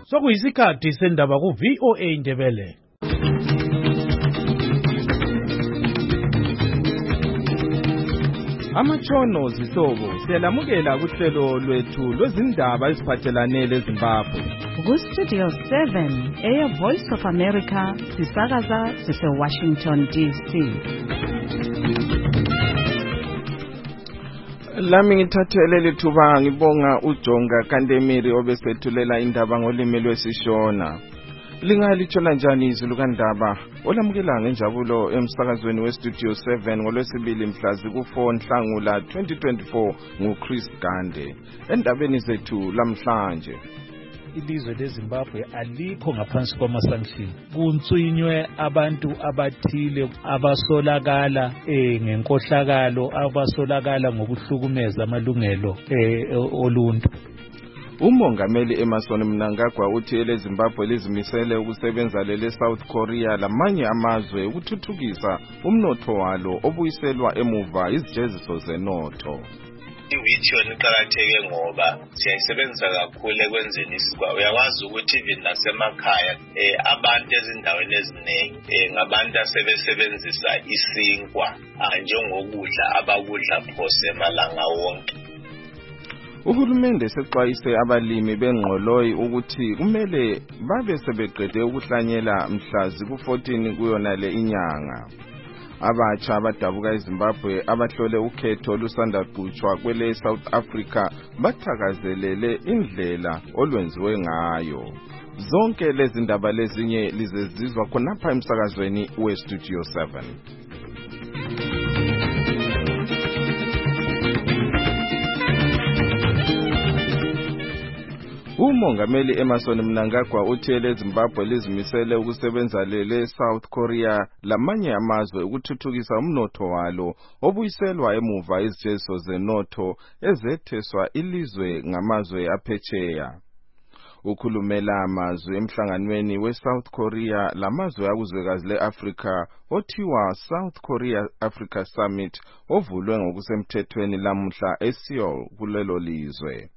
Sokuyisikhathi sendaba ku VOA Indebele. Amatshono zihlobo siyalamukela kuhlelo lwethu lwezindaba eziphathelane leZimbabwe. Ku-Studio 7 Air Voice of America sisakaza sise-Washington DC. Lami ngithathele lithuba ngibonga uJonga Kandemiri obesethulela indaba ngolimi lwesishona. Lingalitshola njani izulu kandaba olamukela ngenjabulo emsakazweni weStudio 7 ngolwesibili mhla ziku-4 Nhlangula 2024 nguChris Gande. Endabeni zethu lamhlanje, ilizwe leZimbabwe alikho ngaphansi kwama-sanction. Kuntswinywe abantu abathile abasolakala ngenkohlakalo, abasolakala ngokuhlukumeza amalungelo oluntu. Umongameli Emmerson Mnangagwa uthi eleZimbabwe lizimisele ukusebenza lele South Korea lamanye amazwe ukuthuthukisa umnotho walo obuyiselwa emuva izijeziso zenotho. I-vision iqakatheke ngoba siyayisebenzisa kakhulu ekwenzeni isikwa. Uyakwazi ukuthi even nasemakhaya abantu ezindaweni eziningi ngabantu asebesebenzisa isinkwa njengokudla abakudla phose malanga wonke. Uhulumende sexwayise abalimi bengqoloyi ukuthi kumele babe sebeqede ukuhlanyela mhla ziku-14 kuyona le inyanga. Abatsha abadabuka eZimbabwe abahlole ukhetho olusanda kuqhutshwa kwele South Africa bathakazelele indlela olwenziwe ngayo. Zonke lezi ndaba lezinye lizezizwa khonapha emsakazweni weStudio 7. Umongameli Emmerson Mnangagwa uthi eleZimbabwe lizimisele ukusebenza lele South Korea lamanye amazwe ukuthuthukisa umnotho walo obuyiselwa emuva izijeziso zenotho ezetheswa ilizwe ngamazwe aphetsheya. Ukhulumela amazwe emhlanganweni weSouth Korea lamazwe akuzwekazi leAfrika othiwa South Korea Africa Summit ovulwe ngokusemthethweni lamuhla eSeoul kulelo lizwe.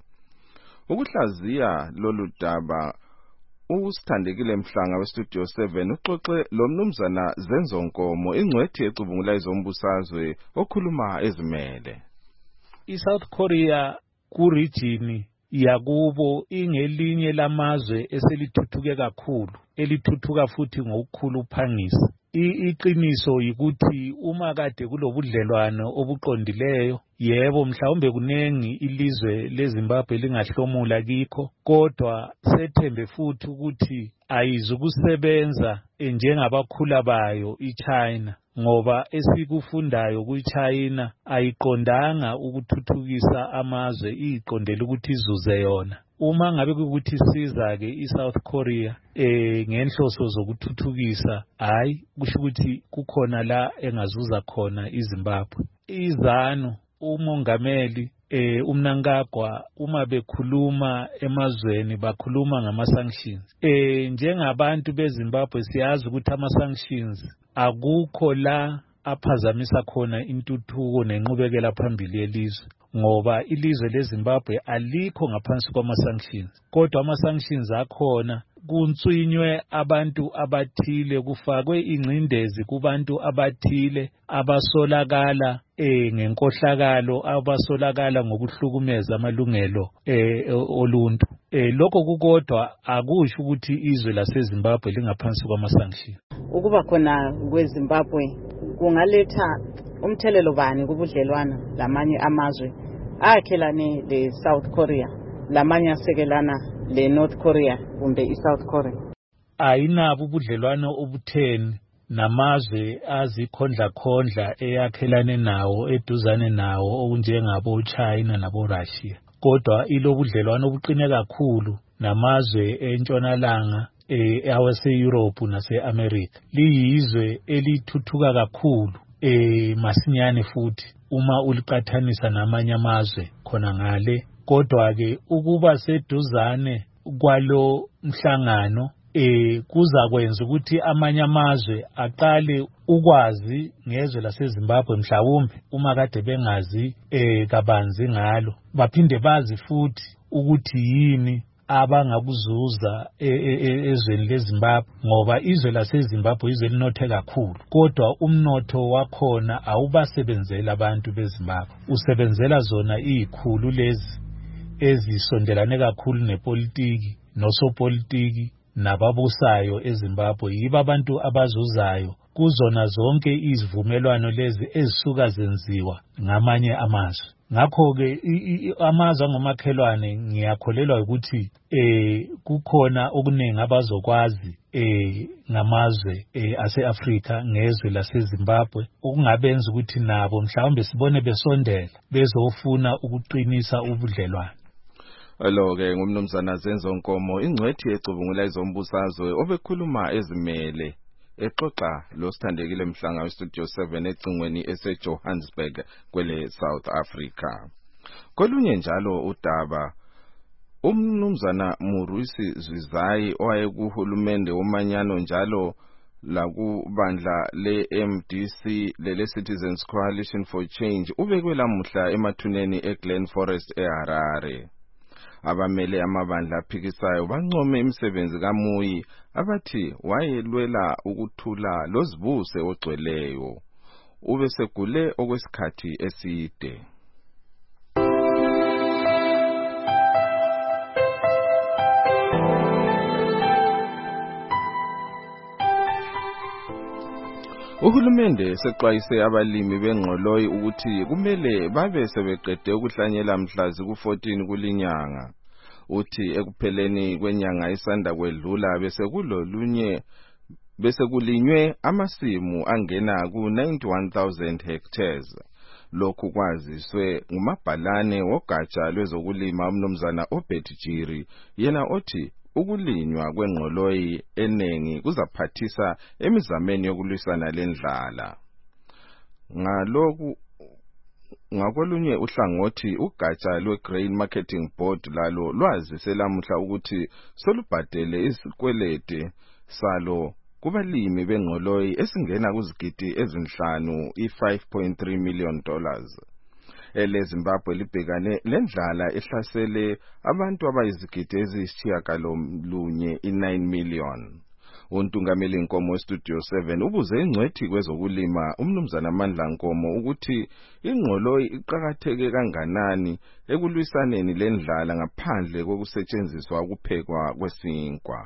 Ukuhlaziya lolu daba usithandekile Mhlanga weStudio 7 uxoxe lo mnumzana Zenzonkomo ingcwethi ecubungula izombusazwe okhuluma ezimele. ISouth Korea ku-region yakubo ingelinye lamazwe eselithuthuke kakhulu, elithuthuka futhi ngokukhulu uphangisa. Iqiniso yikuthi uma kade kulobudlelwano obuqondileyo, yebo mhlawumbe kunengi ilizwe leZimbabwe lingahlomula kikho, kodwa sethembe futhi ukuthi ayizukusebenza njengabakhula bayo iChina, ngoba esikufundayo kuChina ayiqondanga ukuthuthukisa amazwe, iqondele ukuthi izuze yona. Uma ngabe ukuthi siza ke iSouth Korea ngenhloso zokuthuthukisa, hayi kusho ukuthi kukhona la engazuza khona iZimbabwe. Izanu umongameli uMnangagwa uma bekhuluma emazweni bakhuluma ngama-sanctions. Njengabantu beZimbabwe siyazi ukuthi ama-sanctions akukho la aphazamisa khona intuthuko nenqubekela phambili yelizwe, ngoba ilizwe leZimbabwe alikho ngaphansi kwama-sanctions, kodwa ama-sanctions akhona kuntswinywe abantu abathile, kufakwe ingcindezi kubantu abathile abasolakala ngenkohlakalo, abasolakala ngokuhlukumeza amalungelo oluntu. Lokho kukodwa akusho ukuthi izwe laseZimbabwe lingaphansi kwama-sanctions. Ukuba khona kweZimbabwe kungaletha umthelelo bani kubudlelwana lamanye amazwe akhelane leSouth Korea, lamanye asekelana leNorth Korea kumbe iSouth Korea? Ayinabo ubudlelwano obutheni namazwe azikhondla eyakhelane nawo eduzane nawo okunjengabo China nabo Russia, kodwa ilobudlelwano obuqine kakhulu namazwe entshonalanga awase-Europe nase-America. Liyizwe elithuthuka kakhulu masinyane futhi uma uliqathanisa namanye amazwe khona ngale, kodwa ke ukuba seduzane kwalo mhlangano kuza kwenza ukuthi amanye amazwe aqale ukwazi ngezwe laseZimbabwe mhlawumbe uma kade bengazi kabanzi ngalo, baphinde bazi futhi ukuthi yini abangakuzuza ezweni leZimbabwe, ngoba izwe laseZimbabwe izwe linothe kakhulu, kodwa umnotho wakhona awubasebenzela abantu beZimbabwe, usebenzela zona izikhulu lezi ezisondelane kakhulu nepolitiki nosopolitiki nababusayo eZimbabwe. Yibo abantu abazuzayo kuzona zonke izivumelwano lezi ezisuka zenziwa ngamanye amazwe. Ngakho-ke amazwe angomakhelwane ngiyakholelwa ukuthi kukhona okuningi abazokwazi ngamazwe ase-Afrika ngezwe laseZimbabwe, okungabenza ukuthi nabo mhlawumbe sibone besondela bezofuna ukuqinisa ubudlelwano. Lo-ke ngumnumzana Zenzo Nkomo, ingcwethi ecubungula izombusazwe obekhuluma ezimele exoxa lo Sithandekile Mhlanga weStudio 7 ecingweni eseJohannesburg kwele South Africa. Kolunye njalo udaba, umnumzana Murwisi Zwizayi owayekuhulumende womanyano njalo lakubandla le-MDC lele Citizens Coalition for Change ubekwe lamuhla emathuneni eGlen Forest eHarare. Abamele amabandla aphikisayo bancome imisebenzi kaMuyi abathi wayelwela ukuthula lozibuse ogcweleyo. Ubesegule okwesikhathi eside. Uhulumende sexwayise abalimi bengqoloyi ukuthi kumele babe sebeqede ukuhlanyela mhlazi ku-14 kulinyanga. Uthi ekupheleni kwenyanga isanda kwedlula bese kulinywe amasimu angena ku-91,000 hectares. Lokhu kwaziswe ngumabhalane wogatsha lwezokulima umnumzana Obed Jiri, yena othi ukulinywa kwengqoloyi enengi kuzaphathisa emizameni yokulwisana lendlala. Ngakolunye uhlangothi ugatsha lwe-Grain Marketing Board lalo lwazise lamuhla ukuthi solubhadele isikwelede salo kubalimi bengqoloyi esingena kuzigidi ezinhlanu $5.3 million. EleZimbabwe libhekane lendlala ehlasele abantu abayizigidi eziyisishiyagalolunye i9 million. Untungameli Nkomo weStudio 7 ubuze ingcwethi kwezokulima umnumzana Mandla Nkomo ukuthi ingqoloyi iqhakatheke kanganani ekulwisaneni lendlala ngaphandle kokusetshenziswa ukuphekwa kwesinkwa.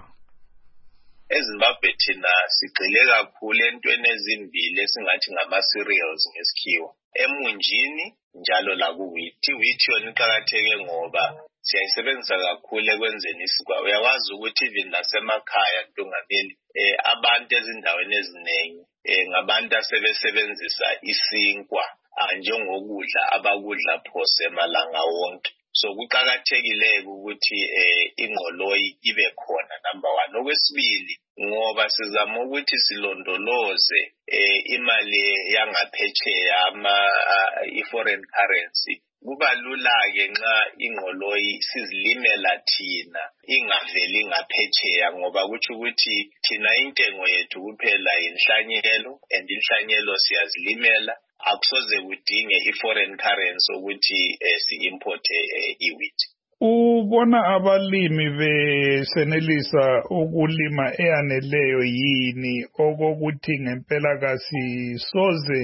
eZimbabwe thina sigxile kakhulu entweni ezimbili esingathi ngama-cereals ngesikhiwa, emunjini njalo laku-wheat. I-wheat yona iqakatheke ngoba siyayisebenzisa kakhulu ekwenzeni isikwa. Uyakwazi ukuthi even nasemakhaya Ntungameli abantu ezindaweni eziningi ngabantu asebesebenzisa isinkwa njengokudla abakudla phose malanga wonke. So kuqakathekile ukuthi ingqoloyi ibe khona, number 1. Okwesibili, ngoba sizama ukuthi silondoloze imali yangaphetsheya i-foreign currency, kuba lula-ke nxa ingqoloyi sizilimela thina ingaveli ngaphetsheya, ngoba kutsho ukuthi thina intengo yethu kuphela inhlanyelo, and inhlanyelo siyazilimela. Akusoze kudinge i-foreign currency ukuthi si-importe i-wheat. Ubona abalimi besenelisa ukulima eyaneleyo yini okokuthi ngempela kasisoze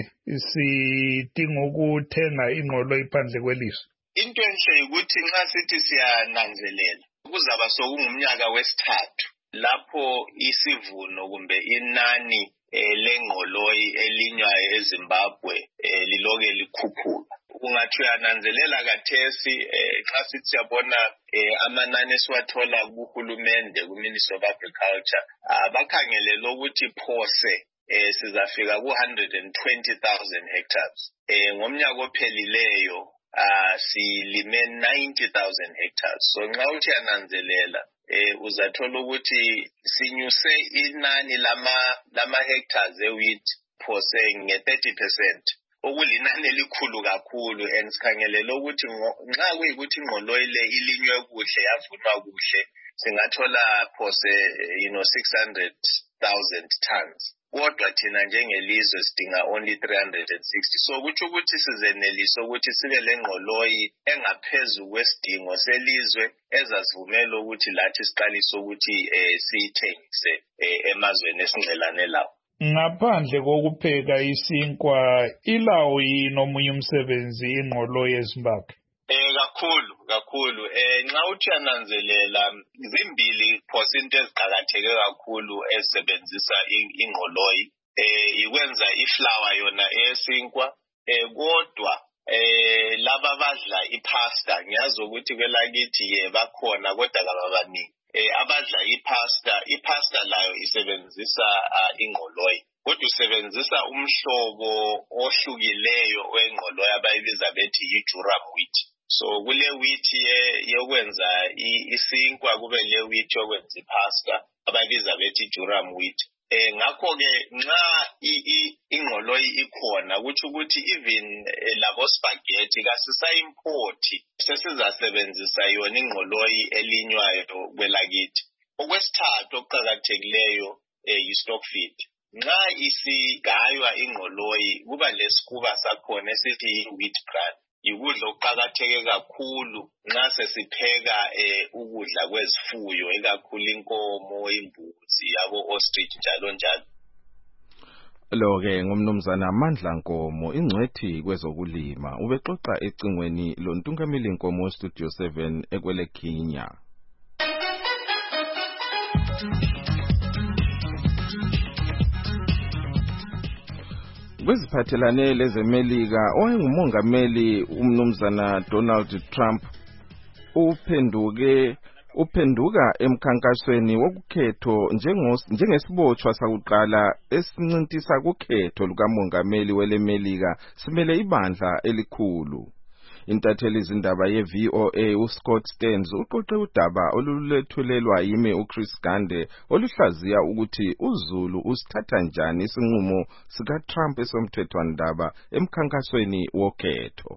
sidinga ukuthenga ingqoloyi phandle kwelizwe? Into enhle ukuthi nxa sithi siyananzelela kuzaba sokungumnyaka wesithathu lapho isivuno kumbe inani lengqoloyi elinywayo eZimbabwe liloke likhuphuka. Ungathi uyananzelela kathesi xa sithi siyabona amanani esiwathola kuhulumende ku-Ministry of Agriculture bakhangelele ukuthi phose sizafika ku-120,000 hectares. Ngomnyaka ophelileyo silime 90,000 hectares. So nxa uthi yananzelela uzathola ukuthi sinyuse inani lama hectares e-wheat phose nge-30%. Okulinani elikhulu kakhulu, and sikhangelele ukuthi nxa kuyikuthi ingqoloyi le ilinywe kuhle yavunwa kuhle singathola phose 600,000 tons kodwa thina njengelizwe sidinga only 360. So kuthi ukuthi sizenelisa ukuthi sibe lengqoloyi engaphezulu kwesidingo selizwe ezasivumela ukuthi lathi siqalise ukuthi siyithengise emazweni esingcelane lawo. Ngaphandle kokupheka isinkwa ilawo yini omunye umsebenzi ingqoloyi eZimbabwe? Kakhulu. Nxa uthi yananzelela zimbili into eziqakatheke kakhulu ezisebenzisa ingqoloyi. Ikwenza iflour yona eyesinkwa, kodwa laba badla ipasta, ngiyazi ukuthi kwelakithi bakhona kodwa kababaningi. Abadla ipasta layo isebenzisa ingqoloyi. Kodwa usebenzisa umhlobo ohlukileyo wengqoloyi abayibiza bethi yi-durum wheat. So kule wheat yokwenza isinkwa kube le wheat yokwenza ipasta abayibiza bethi durum wheat. Ngakho ke nxa ingqoloyi ikhona kuthi ukuthi even labo spaghetti kasisa-import, sesizasebenzisa yona ingqoloyi elinywayo kwelakithi. Okwesithathu okuqakathekileyo yi-stock feed. Nxa isigaywa ingqoloyi kuba lesikuba sakhona esithi yi-wheat bran. Yikudla okuqakatheke kakhulu nxa sesipheka ukudla kwezifuyo, ikakhulu inkomo, imbuzi, yabo ostrich njalo njalo. Lo-ke ngumnumzana Mandla Nkomo, ingcwethi kwezokulima, ubexoxa ecingweni loNtungameli Nkomo Studio 7 ekweleKhinya. Kweziphathelane lezemelika, owayengumongameli umnumzana Donald Trump uphenduka emkhankasweni wokukhetho njengesibotshwa sakuqala esincintisa kukhetho lukamongameli welemelika simele ibandla elikhulu. Intatheli zindaba ye-VOA uScott Stearns uqoqe udaba olulethulelwa yimi uChris Gande oluhlaziya ukuthi uZulu usithatha njani isinqumo sikaTrump esomthethwandaba emkhankasweni wokhetho.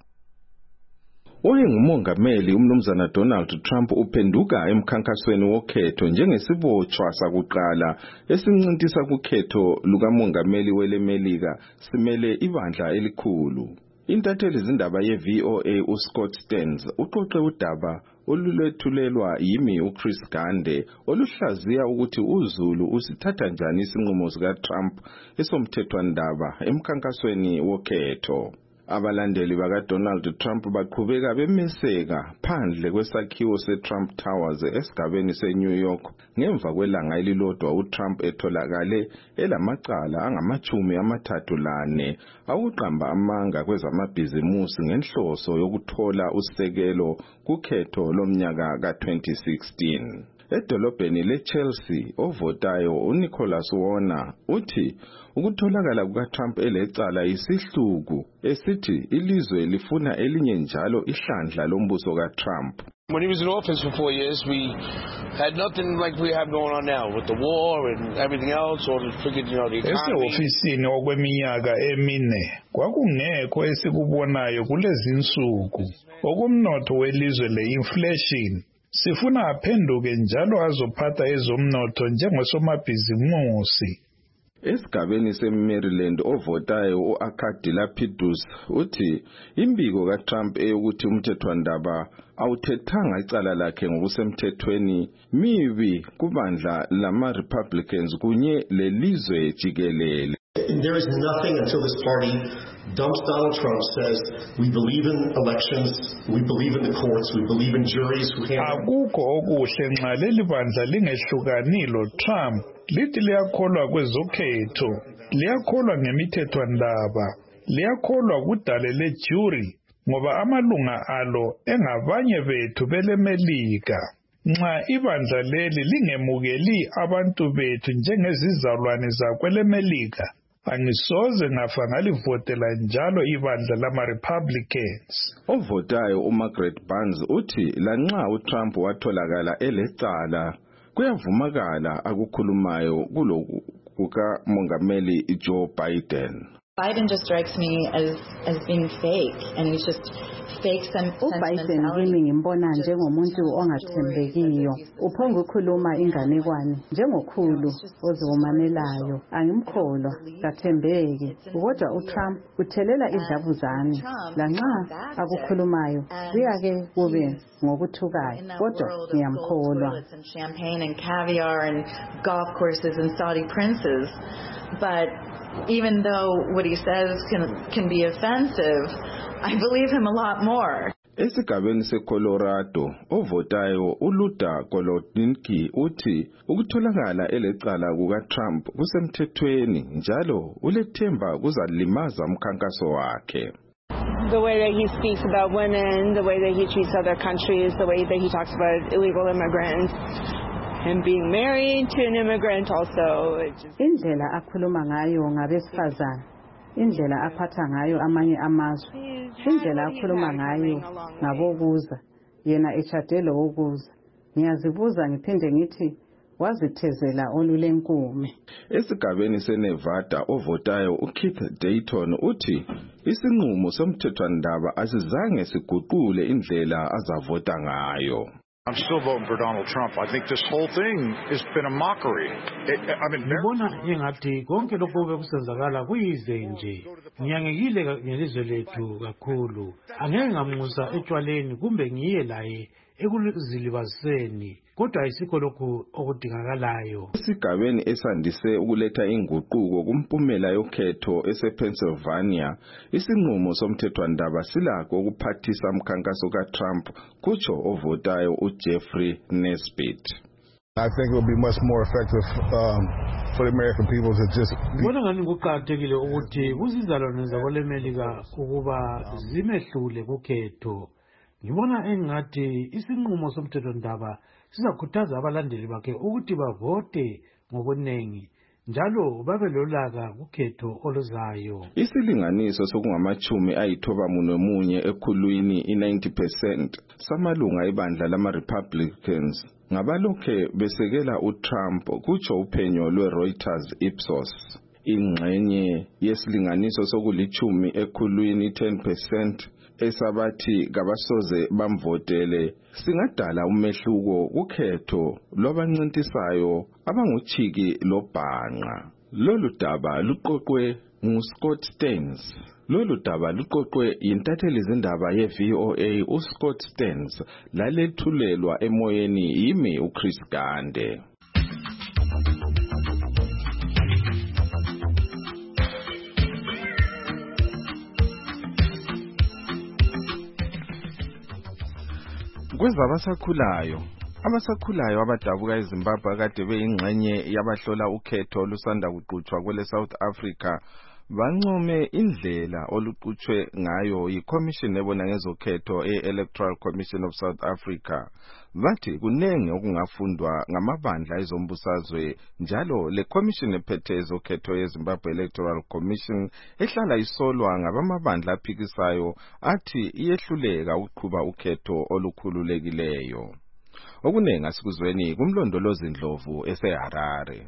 Owayengumongameli umnumzana Donald Trump uphenduka emkhankasweni wokhetho njengesibotshwa sakuqala esincintisa kukhetho lukamongameli welemelika simele ibandla elikhulu. Intatheli zindaba ye-VOA uScott Stearns uqoqe udaba olulethulelwa yimi uChris Gande oluhlaziya ukuthi uZulu usithatha njani isinqumo sikaTrump esomthethwandaba emkhankasweni wokhetho. Abalandeli bakaDonald Trump baqhubeka bemeseka phandle kwesakhiwo seTrump Towers esigabeni seNew York ngemva kwelanga elilodwa uTrump etholakale elamacala angama-34 awuqamba amanga kwezamabhizimusi ngenhloso yokuthola usekelo kukhetho lomnyaka ka-2016. Edolobheni leChelsea, ovotayo uNicholas Warner uthi ukutholakala kukaTrump elecala isihluku esithi ilizwe lifuna elinye njalo ihlandla lombuso kaTrump. When he was in office for 4 years, we had nothing like we have going on now with the war and everything else. Or figured, the economy. Ofisini okweminyaka emine kwakungekho esikubonayo kulezi insuku. Okumnotho welizwe le-inflation. Sifuna aphenduke njalo azophatha ezomnotho njengosomabhizimusi. Esigabeni seMaryland ovotayo uAkadilapidus uthi imbiko kaTrump eyokuthi umthethwandaba awuthethanga icala lakhe ngokusemthethweni mibi kubandla lama-Republicans kunye lelizwe jikelele. There is nothing until this party dumps Donald Trump, says we believe in elections, we believe in the courts, we believe in juries who handle. Akukho okuhle nxa leli bandla lingehlukanilo Trump lithi liyakholwa kwezokhetho, liyakholwa ngemithethwandaba, liyakholwa kudale lejury ngoba amalunga alo engabanye bethu belemelika. Nxa ibandla leli lingemukeli abantu bethu njengezizalwane zakwelemelika, angisoze ngafa ngalivotela njalo ibandla lama-Republicans. Ovotayo uMargaret Barnes uthi lanxa uTrump watholakala elecala kuyavumakala akukhulumayo kulokuka mongameli Joe Biden. Biden just strikes me as being fake, and he's just fake uBiden kimi ngimbona njengomuntu ongathembekiyo, uphonga ukukhuluma inganekwane, njengokhulu oziwomanelayo. Angimkholwa, kathembeki. Kodwa uTrump uthelela idlavuzane, lanxa akukhulumayo kuyake kube ngokuthukayo, kodwa ngiyamkholwa. Champagne and caviar and golf courses and Saudi princes, but even though what he says can be offensive, I believe him a lot more. Esigabeni seColorado, ovotayo uLuda Golodzinski uthi ukutholakala elecala kukaTrump kusemthethweni njalo ulethemba kuzalimaza umkhankaso wakhe. The way that he speaks about women, the way that he treats other countries, the way that he talks about illegal immigrants, and being married to an immigrant also. Indlela akhuluma ngayo ngabesifazane, indlela aphatha ngayo amanye amazwe, indlela akhuluma ngayo ngabokuza, yena eshadele wokuza. Ngiyazibuza ngiphinde ngithi wazithezela olulenkume. Esigabeni seNevada, ovotayo uKeith Dayton uthi isinqumo somthethwandaba asizange siguqule indlela azavota ngayo. I'm still voting for Donald Trump. I think this whole thing has been a mockery. Ngibona engathi konke lokho bekusenzakala kuyize nje. Ngiyangekile ngelizwe lethu kakhulu. Angeke ngamusa etshwaleni kumbe ngiye laye ekuzilibaziseni. Kodwa isikho lokhu okudingakalayo. Esigabeni esandise ukuletha inguquko kumpumela yokhetho esePennsylvania, isinqumo somthethwandaba silakho ukuphathisa umkhankaso kaTrump, kutsho ovotayo uJeffrey Nesbitt. I think it will be much more effective for the American people to just. Ngibona ngani kuqakathekile ukuthi kuzizalwane zakwelemelika ukuba zimehlule kukhetho. Ngibona engathi isinqumo somthethwandaba sizakhuthaza abalandeli bakhe ukuthi bavote ngobuningi njalo babe lolaka kukhetho oluzayo. Isilinganiso sokungamachumi ayithobamunye ekhulwini i-90% samalunga ebandla lama-Republicans ngabalokhe besekela uTrump, kutsho uphenyo lwe-Reuters Ipsos. Ingxenye yesilinganiso sokulithumi ekhulwini 10% esabathi kabasoze bamvotele singadala umehluko kukhetho lwabancintisayo abanguchiki lobhanqa. Lolu daba luqoqwe nguScott Stearns. Lolu daba luqoqwe yintatheli izindaba ye-VOA uScott Stearns lalethulelwa emoyeni yimi uChris Gande. Abasakhulayo abadabuka eZimbabwe kade beyingxenye yabahlola ukhetho olusanda kuqhutshwa kwele South Africa bancome indlela oluqhutshwe ngayo yiCommission ebona ngezokhetho e-Electoral Commission of South Africa. Bathi kunenge okungafundwa ngamabandla ezombusazwe njalo le commission ephethe ezokhetho yeZimbabwe Electoral Commission ehlala isolwa ngabamabandla aphikisayo athi iyehluleka ukuqhuba ukhetho olukhululekileyo. Okunengi asikuzweni kumlondolozi Ndlovu eseHarare.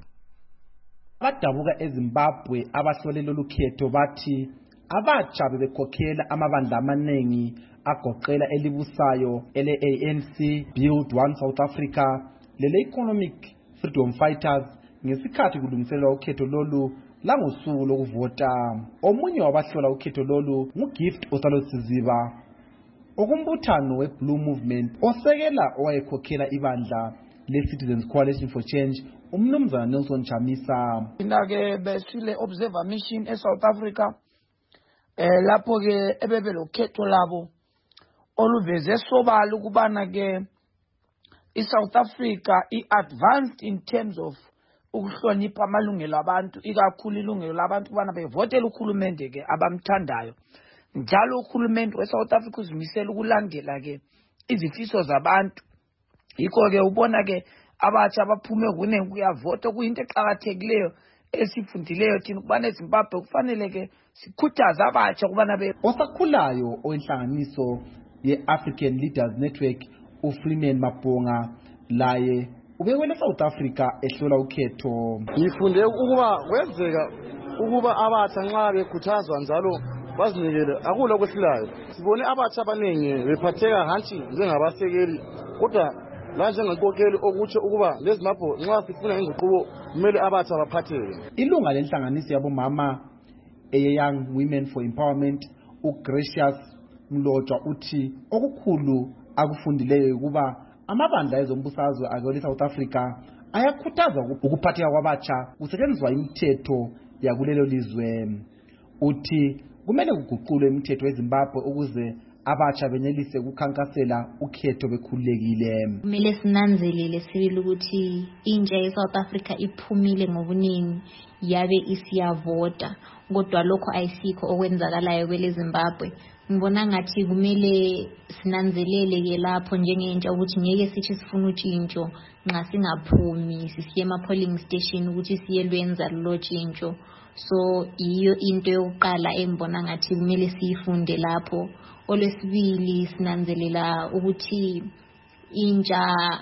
Abadabuka eZimbabwe abahlolela ukhetho bathi abatsha bebekhokhela amabandla amanengi agoqela elibusayo ele-ANC, Build One South Africa, lele-Economic Freedom Fighters ngesikhathi kulungiselwa ukhetho lolu langosuku lokuvota. Omunye wabahlola ukhetho lolu nguGift Osalo-Siziba okumbuthano weBlue Movement osekela owayekhokhela ibandla le-Citizens Coalition for Change umnumzana Nelson Chamisa. Ke besile observer mission eSouth Africa lapho ke ebebelo khetho labo oluveze sobala ukubana ke iSouth Africa iadvanced in terms of ukuhlonipha amalungelo abantu, ikakhulu ilungelo labantu kubana bevotela ukhulumende ke abamthandayo. Njalo ukhulumende weSouth Africa uzimisela ukulandela ke izifiso zabantu. Yikho ke ubona ke abatsha abaphume kunengi kuyavota kuyinto eqhakathekileyo esifundileyo thina kubana eZimbabwe kufanele ke sikhuthaza abatsha kubana osakhulayo oinhlanganiso ye-African Leaders Network uFreeman Mabonga laye ubekwele South Africa ehlola ukhetho. Ngifunde ukuba kwenzeka ukuba abatsha nxa bekhuthazwa njalo bazinikele akula kwehlayo. Sibone abatsha abaningi bephatheka hansi njengabasekeli kodwa la njengenkokheli okutsho ukuba lezimbabwe nxa sifuna inguquko kumele abatsha baphatheke. Ilunga lenhlanganiso yabomama Young Women for Empowerment uGracious Mlotshwa uthi okukhulu akufundileyo ukuba amabandla ezombusazwe akwele South Africa ayakhuthaza ukuphatheka kwabatsha kusetshenziswa imithetho yakulelo lizwe. Uthi kumele kuguqulwe imithetho eZimbabwe ukuze abatsha benelise ukukhankasela ukhetho bekhululekile. Kumele sinanzelele sibili ukuthi intsha yeSouth Africa iphumile ngobuningi yabe isiyavota, kodwa lokho ayisikho okwenzakalayo kwele Zimbabwe. Ngibona ngathi kumele sinanzelele ke lapho njengentsha ukuthi ngeke sithi sifuna utshintsho nxa singaphumi sisiye ema-polling station ukuthi siyelwenza lolo tshintsho. So iyo into yokuqala engibona ngathi kumele siyifunde lapho. Olwesibili sinanzelela ukuthi intsha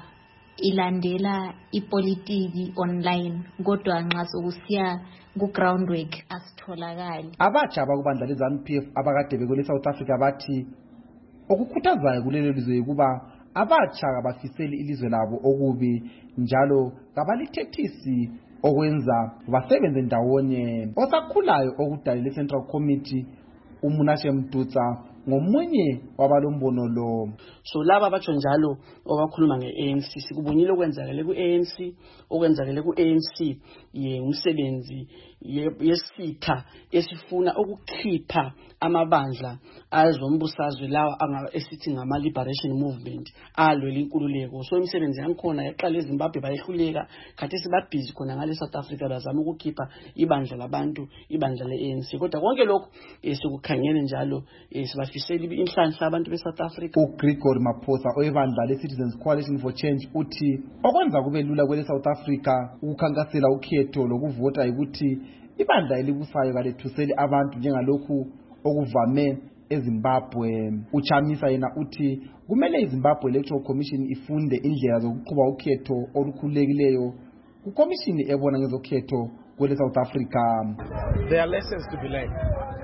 ilandela ipolitiki online kodwa nxa sokusiya ku-groundwork asitholakali. Abatsha abakubandla leZANU-PF abakade bekwele South Africa bathi okukhuthazayo kulelo lizwe ukuba abatsha abafiseli ilizwe labo okubi njalo kabalithethisi okwenza basebenze ndawonye. Osakhulayo okudalile Central Committee uMunashe Mdutsa ngomunye wabalombono lo. So laba batsho njalo obakhuluma ngeANC sikubonile okwenzakele kuANC okwenzakele kuANC umsebenzi yesitha esifuna ukukhipha amabandla azombusazwe lawa esithi ngama liberation movement alwela inkululeko. So imisebenzi yankhona yaqala eZimbabwe bayehluleka khathesi babhizi khona ngale South Africa bazama ukukhipha ibandla labantu ibandla leANC kodwa konke lokho sikukhangele njalo sibafisela inhlanhla abantu beSouth Africa. uGregory Maphosa oyebandla leCitizens Coalition for Change uthi okwenza kube lula kwele South Africa ukukhankasela ukhetho lokuvota ukuthi ibandla elibusayo kalethuseli abantu njengalokhu okuvame eZimbabwe. Uchamisa yena uthi kumele iZimbabwe Electoral Commission ifunde indlela zokuqhuba ukhetho olukhululekileyo kukomishini ebona ngezokhetho kwele South Africa. There are lessons to be learned.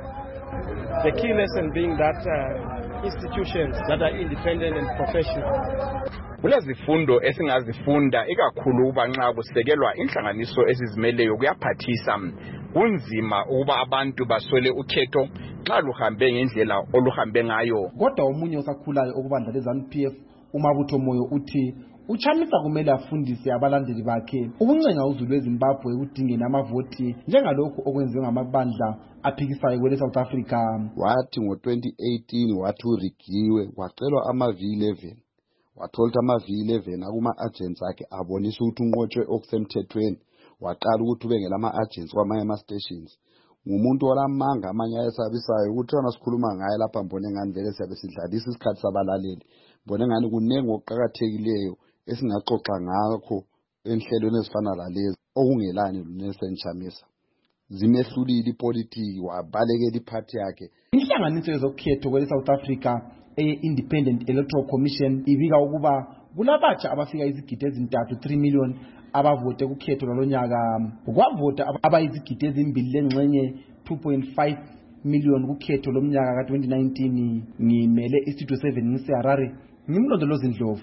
The key lesson being that institutions that are independent and professional. Kulezifundo esingazifunda ikakhulu uba nxa kusekelwa inhlanganiso ezizimeleyo kuyaphathisa. Kunzima ukuba abantu baswele ukhetho nxa luhambe ngendlela oluhambe ngayo. Kodwa omunye osakhulayo okubandla leZANU-PF uMabutho Moyo uthi Uchamisa kumele afundise abalandeli bakhe ukuncenga uzulu weZimbabwe ukudingena amavoti njengalokhu okwenziwe ngamabandla aphikisayo kwele South Africa. Wathi ngo-2018 wathi urigiwe wacelwa ama-V11 watholta ama-V11 akuma-agents akhe abonisa ukuthi unqotshwe okusemthethweni waqala ukuthi ube ngelama-agents kwamanye ama-stations. Ngumuntu olamanga amanye ayesabisayo ukuthi wona sikhuluma ngaye lapha mbone ngani vele siyabe sidlalisa isikhathi sabalaleli. Mbone ngani kunengi okuqakathekileyo esingaxoxa ngakho enhlelweni ezifana lalezi okungelani luNelson Chamisa. Zimehlulile ipolitiki wabalekela iphathi yakhe. Inhlanganiso yezokhetho kwele South Africa Independent Electoral Commission ibika ukuba kulabatsha abafika izigidi ezintathu 3 million abavote kukhetho lonyaka. Kwavota abayizigidi ezimbili lengxenye 2.5 million kukhetho lomnyaka ka2019. Ngimele iStudio 7 ngiseHarare ngimlondolozi Ndlovu.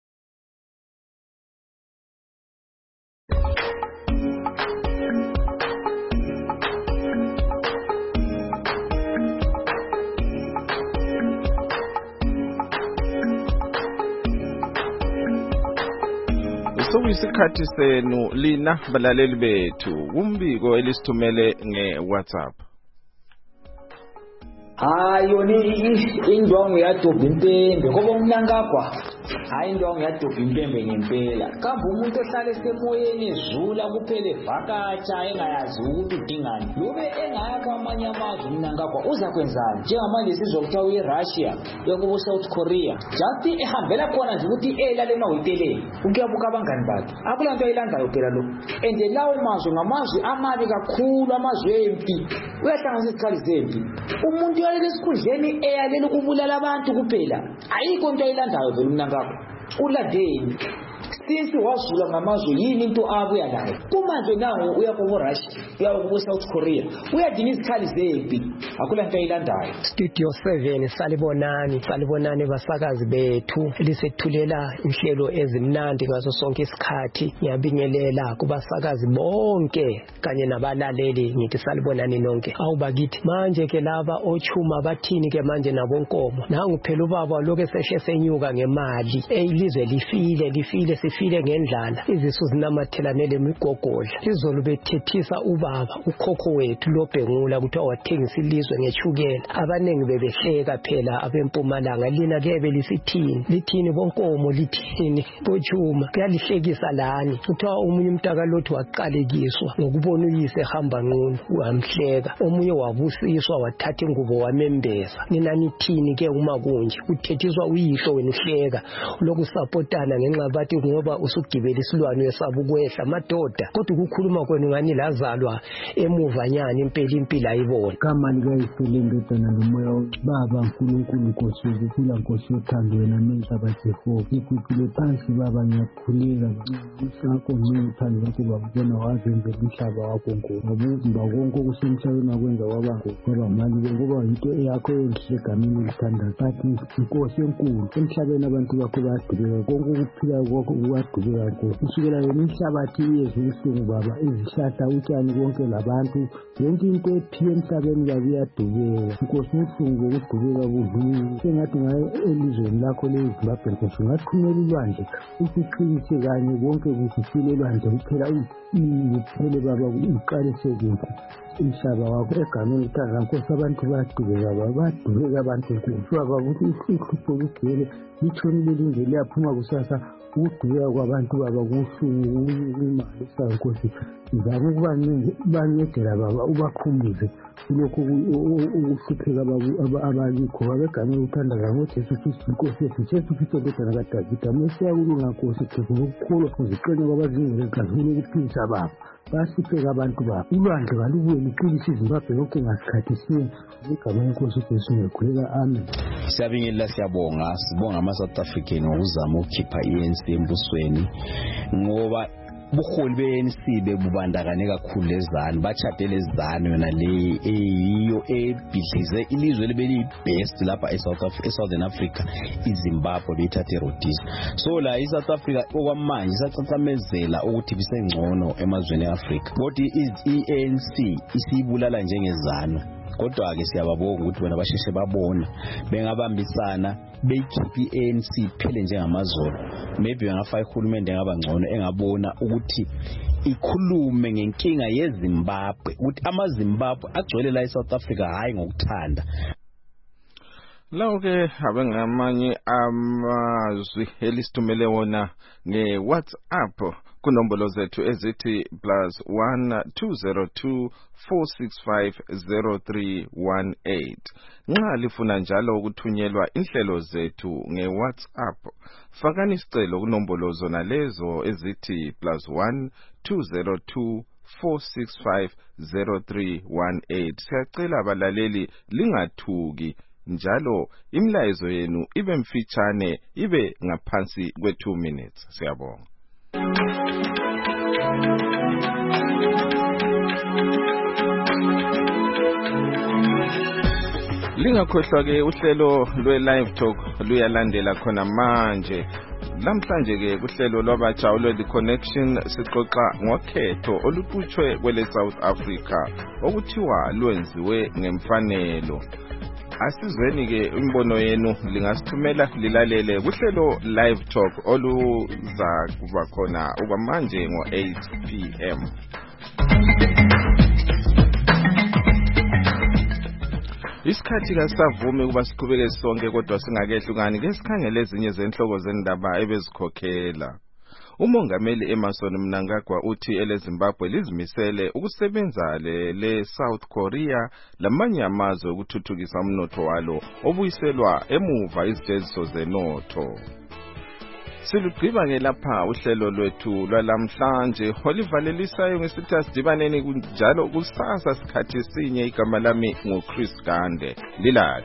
Sokuyisikhathi senu lina balaleli bethu kumbiko elisithumele ngeWhatsApp. Yoni indwangu yadobha impembe ngoba umnankagwa hayi indwangu yadobha impembe ngempela. Kambe umuntu ohlala esemoyeni ezula kuphele vakatsha engayazi ukuthi udingani lobe engaya kwamanye amazwe umnankagwa uza kwenzani njengamanje sizokuthiwa uyeRussia yokuba South Korea just ehambela khona nje ukuthi elale emahoteleni ukuyabuka abangani bakhe akulanto ayilandayo phela lo and lawo mazwe ngamazwe amabi kakhulu amazwe empi uyahlanganisa izikhali zempi umuntu lesikhundleni eyalele ukubulala abantu kuphela ayikho into ayilandayo vele umnankakho ulandeni since wazula ngamazwe yini into abuya nayo kumanje nawo uya ku Russia uya ku South Korea uyadinga izikhali zempi akula nto ayilandayo. Studio 7 salibonani basakazi bethu lisethulela inhlelo ezimnandi ngaso sonke isikhathi. Ngiyabingelela kubasakazi bonke kanye nabalaleli ngithi salibonani nonke. Awubakithi manje ke laba ochuma bathini ke manje nabonkomo nangu phela ubaba lokho seshe senyuka ngemali elizwe lifile sifile ngendlala izisu zinamathelane lemigogodla izolo bethethisa ubaba ukhokho wethu loBhengula ukuthi wathengisa ilizwe ngechukela abanengi bebehleka phela abempumalanga lina kebe lithini bonkomo lithini bochuma kuyalihlekisa lani kuthiwa umunye umntakalothi waqalekiswa ngokubona uyise hamba ngqono wamhleka omunye wabusiswa wathatha ingubo wamembeza nina nithini ke uma kunje uthethiswa uyihlo wena uhleka lokusapotana ngenxa bathi ngoba usugibela isilwane wesaba ukwehla madoda kodwa ukukhuluma kwenu ngani lazalwa emuvanyana impela ayibona kama likayisele indodana nomoya baba uNkulunkulu Nkosi ukukhula Nkosi uthando wena menhlaba Jehova ikukhule phansi baba ngiyakhuleka ngakho ngiyuthando wakho babona wazenza umhlaba wakho ngobuzimba konke okusemhlabeni wakwenza waba mali ngoba into yakho enhle gamini lithandayo bathi Nkosi enkulu emhlabeni abantu bakho bayadubeka konke ukuphila kwakho kuyadubeka Nkosi kusukela imihlabathi yezwe ubuhlungu baba izihlahla utshani konke labantu yonke into ephila emhlabeni babiyadubeka Nkosi ubuhlungu bokudubeka budlule sengathi ngaye elizweni lakho leZimbabwe Nkosi ungathumela ulwandle usiqinise kanye konke kusifile ulwandle kuphela uphele baba uqalise kuhle umhlaba wakho egameni lithandayo Nkosi abantu bayadubeka abantu Nkosi baba ukuthi ihlupho ligcwele litshonile linge liyaphuma kusasa ukudubeka kwabantu baba kuhlungu kumalisa Nkosi zama ukubancedela baba ubakhumbuze kulokho ukuhlupheka abalikho babegameni lithandayo ngoJesu Kristu Nkosi yethu Jesu Kristu ndodana kaDavida mesiyakulunga Nkosi ukukholwa kuziqenya kwabazingela igazi lokuphilisa baba basipheka abantu babo ulwandle balubuye liqinise iZimbabwe yonke ngasikhathi sinye igama Nkosi Jesu ngikhuleka amen. Siyabonga ama-South African ngokuzama ukukhipha i-ANC embusweni ngoba ubuholi be-ANC bebubandakane kakhulu lezanu bachadele lezanu yona le eyiyo ebhidlize ilizwe libe liyi-best lapha eSouthern Africa iZimbabwe beyithathe erodisa so la iSouth Africa okwamanje isacathamezela ukuthi bisengcono emazweni e-Afrika kodwa i-ANC isiyibulala njengezanu kodwa-ke siyababonga ukuthi bona basheshe babona bengabambisana beyikhiphe i-ANC iphele njengamazolo maybe bengafaka ihulumende engaba ngcono engabona ukuthi ikhulume ngenkinga yeZimbabwe ukuthi amaZimbabwe agcwele la eSouth Africa hayi ngokuthanda. Lawo ke abengamanye amazwi elisithumele wona ngeWhatsApp kunombolo zethu ezithi +1 202 465 0318 nxa lifuna njalo ukuthunyelwa inhlelo zethu ngeWhatsApp fakani isicelo kunombolo zona lezo ezithi +1 202 465 0318 siyacela abalaleli lingathuki njalo imlayezo yenu ibe mfitshane ibe ngaphansi kwe2 minutes siyabonga. Lingakhohlwa ke uhlelo lwe-live talk luyalandela khona manje. Lamhlanje ke kuhlelo lwabatsha olwe connection sixoxa ngokhetho oluthuthwe kwele South Africa okuthiwa lwenziwe ngemfanelo. Asizweni ke imbono yenu lingasithumela lilalele kuhlelo live talk oluza kuba khona okwamanje ngo8 PM. Isikhathi kasavumi ukuba siqhubeke sonke kodwa singakehlukani ke sikhangele ezinye zenhloko zendaba ebezikhokhela. Umongameli Emmerson Mnangagwa uthi eleZimbabwe lizimisele ukusebenza le South Korea lamanye amazwe ukuthuthukisa umnotho walo obuyiselwa emuva iziteziso zenotho. Silugqiba ke lapha uhlelo lwethu lwalamhlanje olivalelisayo ngesithi asidibaneni kunjalo kusasa sikhathi sinye igama lami nguChris Gande lilale.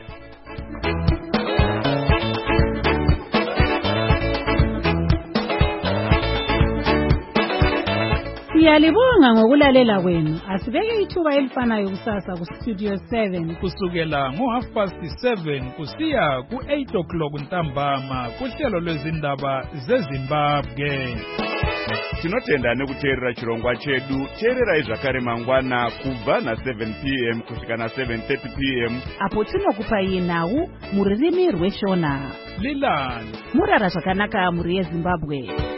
Siyalibonga ngokulalela kwenu. Asibeke ithuba elifanayo kusasa ku Studio 7 kusukela ngo7:30 kusiya ku8 o'clock ntambama kuhlelo lwezindaba zeZimbabwe. Tinotenda nekuteerera chirongwa chedu. Teererai zvakare mangwana kubva na7 p.m. kusvika na7:30 p.m. apo tinokupai nhau mururimi rweshona. Lilani Murara zvakanaka muri yeZimbabwe.